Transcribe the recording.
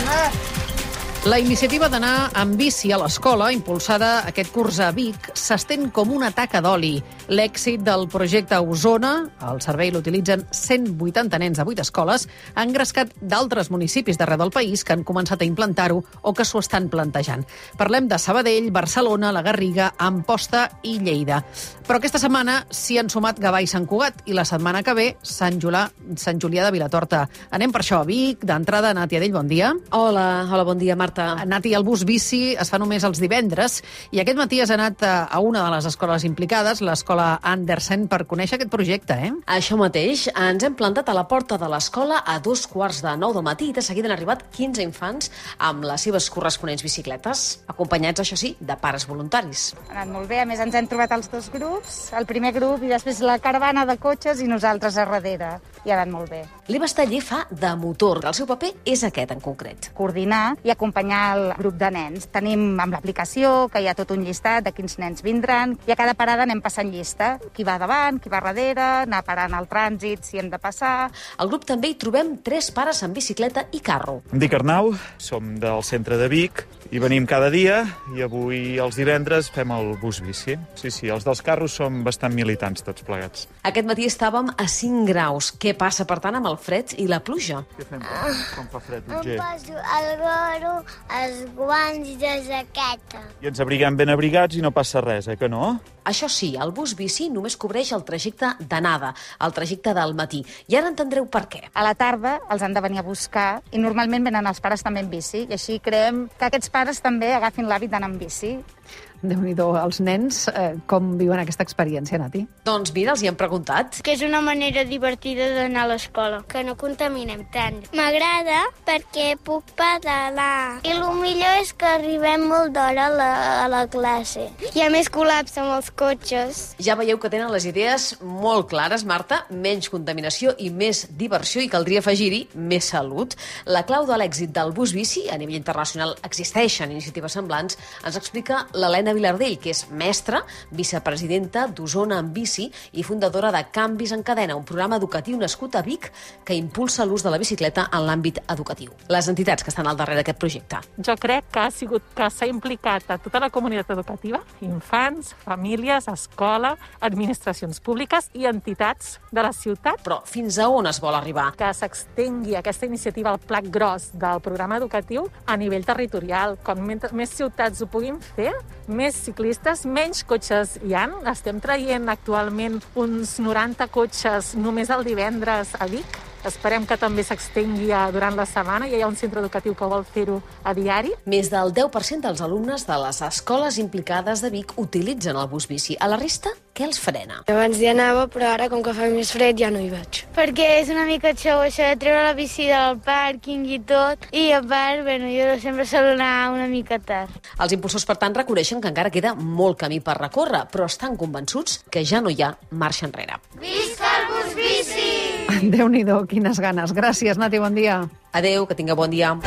La iniciativa d'anar amb bici a l'escola, impulsada aquest curs a Vic, s'estén com una taca d'oli. L'èxit del projecte Osona, el servei l'utilitzen 180 nens de 8 escoles, ha engrescat d'altres municipis d'arreu del país que han començat a implantar-ho o que s'ho estan plantejant. Parlem de Sabadell, Barcelona, la Garriga, Amposta i Lleida. Però aquesta setmana s'hi han sumat Gavà i Sant Cugat i la setmana que ve Sant Julià de Vilatorta. Anem per això a Vic. D'entrada, Nati Adell, bon dia. Hola, bon dia, Marta. Nati, el bus bici es fa només els divendres i aquest matí has anat a una de les escoles implicades, l'escola Andersen, per conèixer aquest projecte, Això mateix, ens hem plantat a la porta de l'escola a 2:45 del matí i de seguida han arribat 15 infants amb les seves corresponents bicicletes, acompanyats, això sí, de pares voluntaris. Ha anat molt bé, a més ens hem trobat els dos grups, el primer grup i després la caravana de cotxes i nosaltres a darrere, i ha anat molt bé. L'Eva Esteller fa de motor, el seu paper és aquest en concret. Coordinar i acompanyar el grup de nens. Tenim amb l'aplicació que hi ha tot un llistat de quins nens vindran i a cada parada anem passant llista. Qui va davant, qui va darrere, anar parant al trànsit si hem de passar. Al grup també hi trobem 3 pares amb bicicleta i carro. Em dic Arnau, som del centre de Vic i venim cada dia i avui els divendres fem el bus bici. Sí, els dels carros som bastant militants tots plegats. Aquest matí estàvem a 5 graus. Què passa, per tant, amb el fred i la pluja? Què fem quan fa fred, Em Roger? poso el gorro, els guants i la jaqueta. I ens abriguem ben abrigats i no passa res, que no? Això sí, el bus bici només cobreix el trajecte d'anada, el trajecte del matí. I ara entendreu per què. A la tarda els han de venir a buscar i normalment venen els pares també en bici i així creem que aquests pares també agafin l'hàbit d'anar en bici. Déu-n'hi-do, els nens, com viuen aquesta experiència, Nati? Doncs mira, els hi hem preguntat. Que és una manera divertida d'anar a l'escola, que no contaminem tant. M'agrada perquè puc pedalar. I el millor és que arribem molt d'hora a la classe. Hi ha més col·lapse amb els cotxes. Ja veieu que tenen les idees molt clares, Marta, menys contaminació i més diversió i caldria afegir-hi més salut. La clau de l'èxit del bus bici, a nivell internacional existeixen iniciatives semblants, ens explica l'Helena Vilardell, que és mestra, vicepresidenta d'Osona en Bici i fundadora de Canvis en Cadena, un programa educatiu nascut a Vic que impulsa l'ús de la bicicleta en l'àmbit educatiu. Les entitats que estan al darrere d'aquest projecte. Jo crec que s'ha implicat a tota la comunitat educativa, infants, famílies, escola, administracions públiques i entitats de la ciutat. Però fins a on es vol arribar? Que s'extengui aquesta iniciativa al plat gros del programa educatiu a nivell territorial. Com més ciutats ho puguin fer, més ciclistes, menys cotxes hi ha. Estem traient actualment uns 90 cotxes només el divendres a Vic. Esperem que també s'extengui durant la setmana. Ja hi ha un centre educatiu que vol fer-ho a diari. Més del 10% dels alumnes de les escoles implicades de Vic utilitzen el bus bici. A la resta, què els frena? Abans hi anava, però ara, com que fa més fred, ja no hi vaig. Perquè és una mica xou això de treure la bici del pàrquing i tot. I a part, jo sempre sol anar una mica tard. Els impulsors, per tant, reconeixen que encara queda molt camí per recórrer, però estan convençuts que ja no hi ha marxa enrere. Visca el bus bici! Déu-n'hi-do, quines ganes. Gràcies, Nati, bon dia. Adéu, que tingueu bon dia.